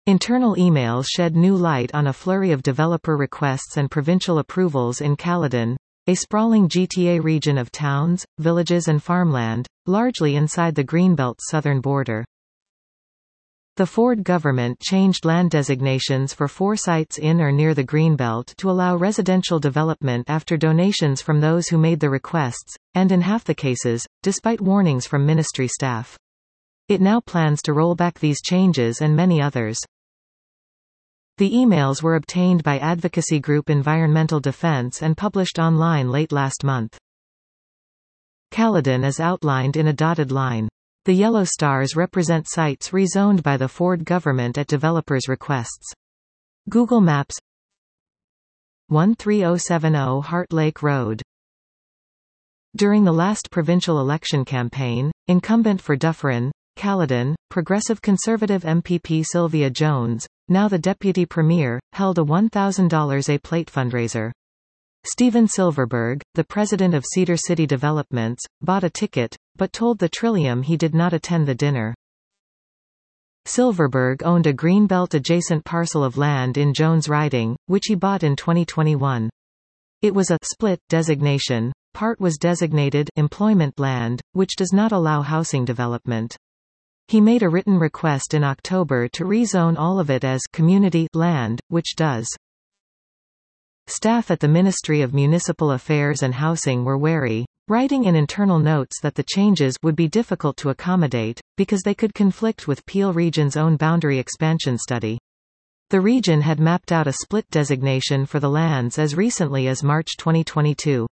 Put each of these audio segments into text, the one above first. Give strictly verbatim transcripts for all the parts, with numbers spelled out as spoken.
Internal emails shed new light on a flurry of developer requests and provincial approvals in Caledon, a sprawling G T A region of towns, villages and farmland, largely inside the Greenbelt's southern border. The Ford government changed land designations for four sites in or near the Greenbelt to allow residential development after donations from those who made the requests, and in half the cases, despite warnings from ministry staff. It now plans to roll back these changes and many others. The emails were obtained by advocacy group Environmental Defense and published online late last month. Caledon is outlined in a dotted line. The yellow stars represent sites rezoned by the Ford government at developers' requests. Google Maps one three zero seven zero Heart Lake Road. During the last provincial election campaign, incumbent for Dufferin, Caledon, Progressive Conservative M P P Sylvia Jones, now the Deputy Premier, held a one thousand dollars a-plate fundraiser. Stephen Silverberg, the president of Cedar City Developments, bought a ticket, but told the Trillium he did not attend the dinner. Silverberg owned a Greenbelt-adjacent parcel of land in Jones Riding, which he bought in twenty twenty-one. It was a split designation. Part was designated employment land, which does not allow housing development. He made a written request in October to rezone all of it as community land, which does. Staff at the Ministry of Municipal Affairs and Housing were wary, writing in internal notes that the changes would be difficult to accommodate, because they could conflict with Peel Region's own boundary expansion study. The region had mapped out a split designation for the lands as recently as March twenty twenty-two.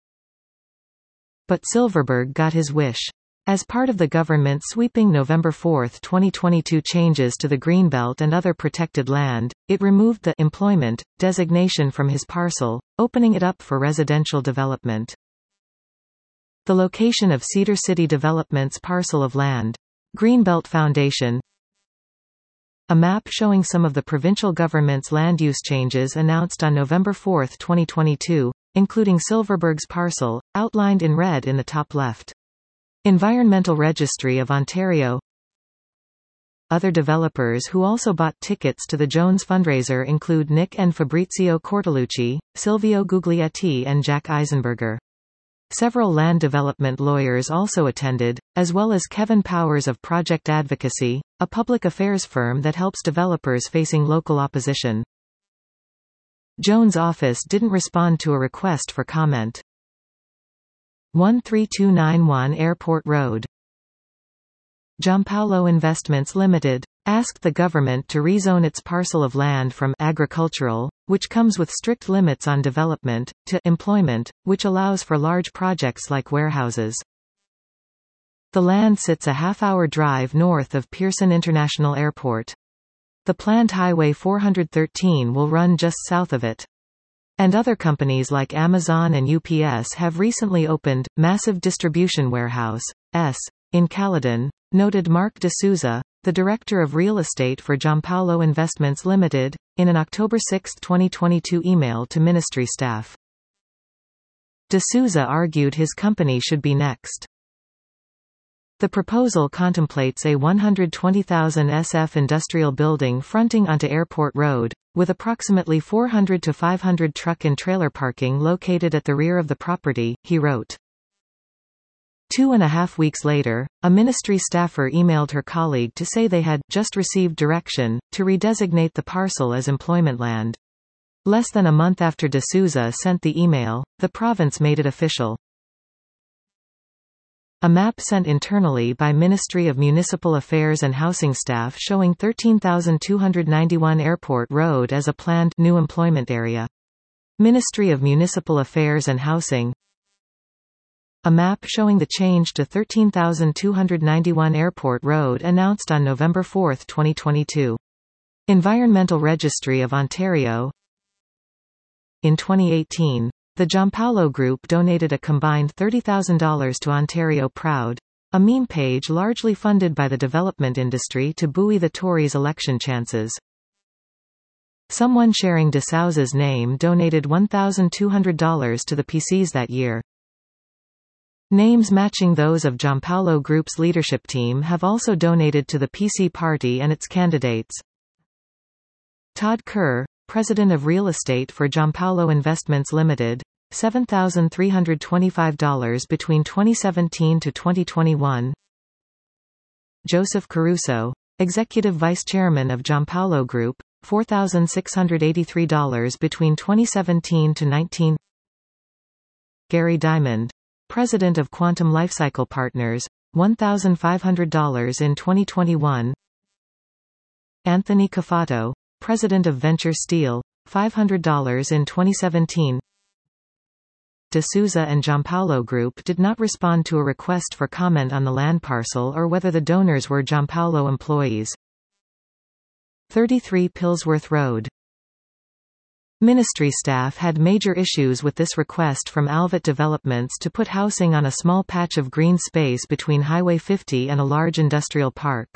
But Silverberg got his wish. As part of the government's sweeping November fourth twenty twenty-two changes to the Greenbelt and other protected land, it removed the employment designation from his parcel, opening it up for residential development. The location of Cedar City Development's parcel of land. Greenbelt Foundation. A map showing some of the provincial government's land use changes announced on November fourth twenty twenty-two, including Silverberg's parcel, outlined in red in the top left. Environmental Registry of Ontario. Other developers who also bought tickets to the Jones fundraiser include Nick and Fabrizio Cortellucci, Silvio Guglietti and Jack Eisenberger. Several land development lawyers also attended, as well as Kevin Powers of Project Advocacy, a public affairs firm that helps developers facing local opposition. Jones' office didn't respond to a request for comment. one three two nine one Airport Road. Giampaolo Investments Limited asked the government to rezone its parcel of land from agricultural, which comes with strict limits on development, to employment, which allows for large projects like warehouses. The land sits a half-hour drive north of Pearson International Airport. The planned Highway four thirteen will run just south of it. And other companies like Amazon and U P S have recently opened massive distribution warehouse S in Caledon, noted Mark D'Souza, the director of real estate for Giampaolo Investments Limited, in an October sixth twenty twenty-two email to ministry staff. D'Souza argued his company should be next. The proposal contemplates a one hundred twenty thousand square foot industrial building fronting onto Airport Road, with approximately four hundred to five hundred truck and trailer parking located at the rear of the property, he wrote. Two and a half weeks later, a ministry staffer emailed her colleague to say they had just received direction to redesignate the parcel as employment land. Less than a month after D'Souza sent the email, the province made it official. A map sent internally by Ministry of Municipal Affairs and Housing staff showing thirteen thousand two hundred ninety-one Airport Road as a planned new employment area. Ministry of Municipal Affairs and Housing. A map showing the change to thirteen thousand two hundred ninety-one Airport Road announced on November fourth twenty twenty-two. Environmental Registry of Ontario. In twenty eighteen, the Giampaolo Group donated a combined thirty thousand dollars to Ontario Proud, a meme page largely funded by the development industry to buoy the Tories' election chances. Someone sharing D'Souza's name donated one thousand two hundred dollars to the P Cs that year. Names matching those of Giampaolo Group's leadership team have also donated to the P C party and its candidates. Todd Kerr, President of Real Estate for Giampaolo Investments Limited, seven thousand three hundred twenty-five dollars between twenty seventeen to twenty twenty-one. Joseph Caruso, Executive Vice Chairman of Giampaolo Group, four thousand six hundred eighty-three dollars between twenty seventeen to nineteen. Gary Diamond, President of Quantum Lifecycle Partners, one thousand five hundred dollars in twenty twenty-one. Anthony Cafato, President of Venture Steel, five hundred dollars in twenty seventeen. De Souza and Giampaolo Group did not respond to a request for comment on the land parcel or whether the donors were Giampaolo employees. thirty-three Pillsworth Road. Ministry staff had major issues with this request from Alvet Developments to put housing on a small patch of green space between Highway fifty and a large industrial park.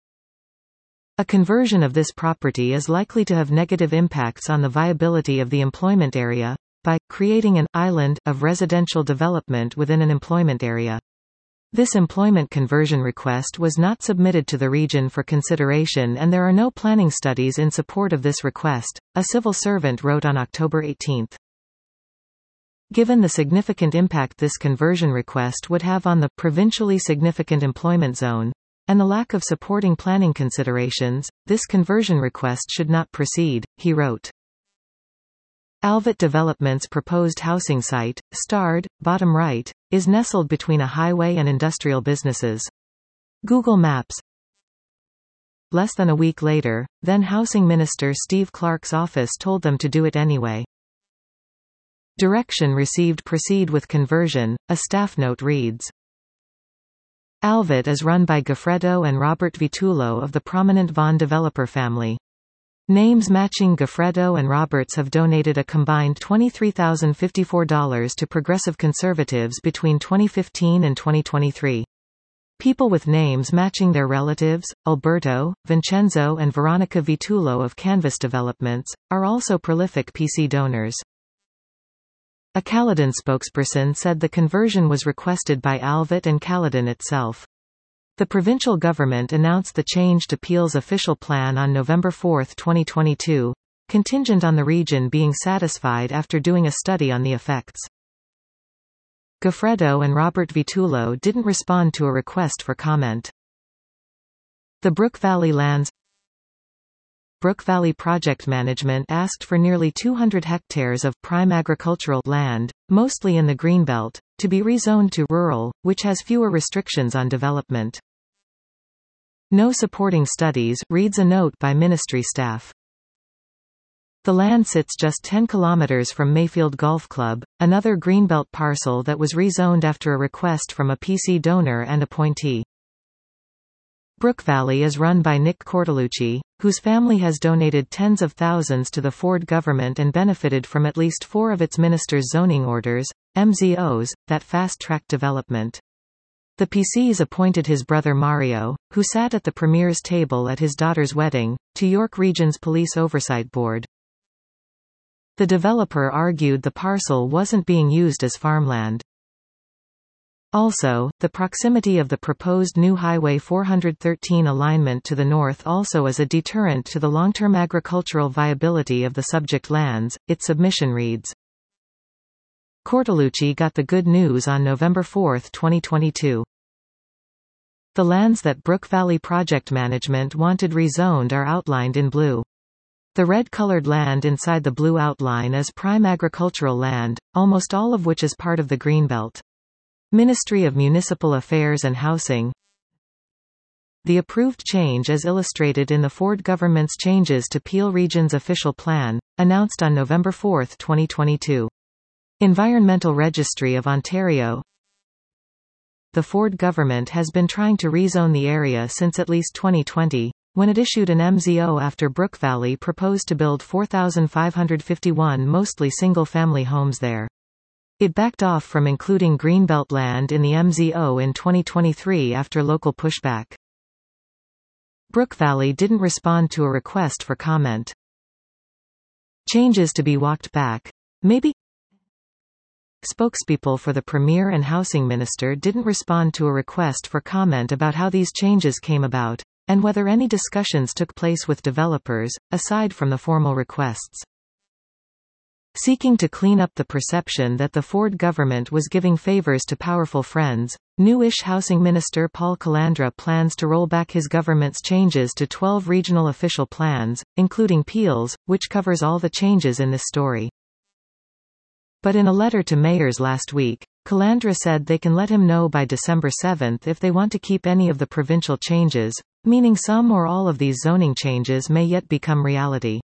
A conversion of this property is likely to have negative impacts on the viability of the employment area, by creating an island of residential development within an employment area. This employment conversion request was not submitted to the region for consideration and there are no planning studies in support of this request, a civil servant wrote on October eighteenth. Given the significant impact this conversion request would have on the provincially significant employment zone, and the lack of supporting planning considerations, this conversion request should not proceed, he wrote. Alvet Development's proposed housing site, starred, bottom right, is nestled between a highway and industrial businesses. Google Maps. Less than a week later, then Housing Minister Steve Clark's office told them to do it anyway. Direction received proceed with conversion, a staff note reads. Alvet is run by Goffredo and Robert Vitullo of the prominent Vaughan developer family. Names matching Goffredo and Roberts have donated a combined twenty-three thousand fifty-four dollars to Progressive Conservatives between twenty fifteen and twenty twenty-three. People with names matching their relatives, Alberto, Vincenzo and Veronica Vitullo of Canvas Developments, are also prolific P C donors. A Caledon spokesperson said the conversion was requested by Alvet and Caledon itself. The provincial government announced the change to Peel's official plan on November fourth twenty twenty-two, contingent on the region being satisfied after doing a study on the effects. Goffredo and Robert Vitullo didn't respond to a request for comment. The Brook Valley lands. Brook Valley Project Management asked for nearly two hundred hectares of prime agricultural land, mostly in the Greenbelt, to be rezoned to rural, which has fewer restrictions on development. No supporting studies, reads a note by ministry staff. The land sits just ten kilometers from Mayfield Golf Club, another Greenbelt parcel that was rezoned after a request from a P C donor and appointee. Brook Valley is run by Nick Cortellucci, whose family has donated tens of thousands to the Ford government and benefited from at least four of its ministers' zoning orders, M Z Os, that fast-tracked development. The P Cs appointed his brother Mario, who sat at the Premier's table at his daughter's wedding, to York Region's Police Oversight Board. The developer argued the parcel wasn't being used as farmland. Also, the proximity of the proposed new Highway four thirteen alignment to the north also is a deterrent to the long-term agricultural viability of the subject lands, its submission reads. Cortellucci got the good news on November fourth twenty twenty-two. The lands that Brook Valley Project Management wanted rezoned are outlined in blue. The red-colored land inside the blue outline is prime agricultural land, almost all of which is part of the Greenbelt. Ministry of Municipal Affairs and Housing. The approved change is illustrated in the Ford government's changes to Peel Region's official plan, announced on November fourth twenty twenty-two. Environmental Registry of Ontario. The Ford government has been trying to rezone the area since at least twenty twenty, when it issued an M Z O after Brook Valley proposed to build four thousand five hundred fifty-one mostly single-family homes there. It backed off from including Greenbelt land in the M Z O in twenty twenty-three after local pushback. Brook Valley didn't respond to a request for comment. Changes to be walked back. Maybe? Spokespeople for the Premier and Housing Minister didn't respond to a request for comment about how these changes came about. and whether any discussions took place with developers, aside from the formal requests. Seeking to clean up the perception that the Ford government was giving favors to powerful friends, new-ish Housing Minister Paul Calandra plans to roll back his government's changes to twelve regional official plans, including Peel's, which covers all the changes in this story. But in a letter to mayors last week, Calandra said they can let him know by December seventh if they want to keep any of the provincial changes, meaning some or all of these zoning changes may yet become reality.